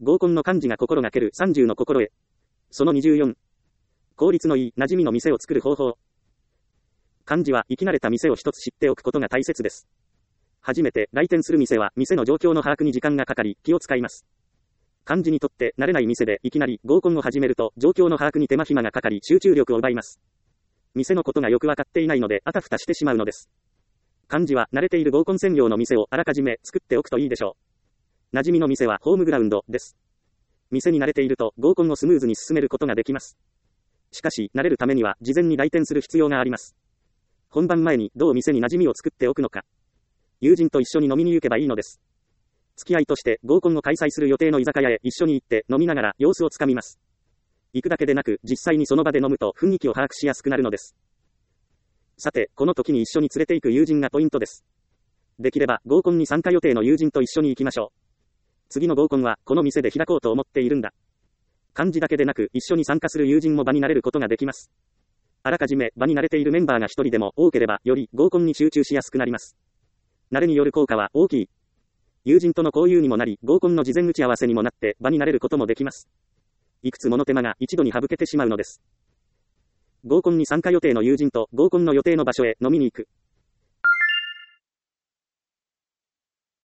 合コンの幹事が心がける30の心得。その24。効率のいい馴染みの店を作る方法。幹事は生き慣れた店を一つ知っておくことが大切です。初めて来店する店は店の状況の把握に時間がかかり気を使います。幹事にとって慣れない店でいきなり合コンを始めると状況の把握に手間暇がかかり集中力を奪います。店のことがよくわかっていないのであたふたしてしまうのです。幹事は慣れている合コン専用の店をあらかじめ作っておくといいでしょう。馴染みの店はホームグラウンドです。店に慣れていると合コンをスムーズに進めることができます。しかし慣れるためには事前に来店する必要があります。本番前にどう店に馴染みを作っておくのか。友人と一緒に飲みに行けばいいのです。付き合いとして合コンを開催する予定の居酒屋へ一緒に行って飲みながら様子をつかみます。行くだけでなく実際にその場で飲むと雰囲気を把握しやすくなるのです。さて、この時に一緒に連れて行く友人がポイントです。できれば合コンに参加予定の友人と一緒に行きましょう。次の合コンはこの店で開こうと思っているんだ。幹事だけでなく一緒に参加する友人も場に慣れることができます。あらかじめ場に慣れているメンバーが一人でも多ければより合コンに集中しやすくなります。慣れによる効果は大きい。友人との交流にもなり、合コンの事前打ち合わせにもなって場に慣れることもできます。いくつもの手間が一度に省けてしまうのです。合コンに参加予定の友人と合コンの予定の場所へ飲みに行く。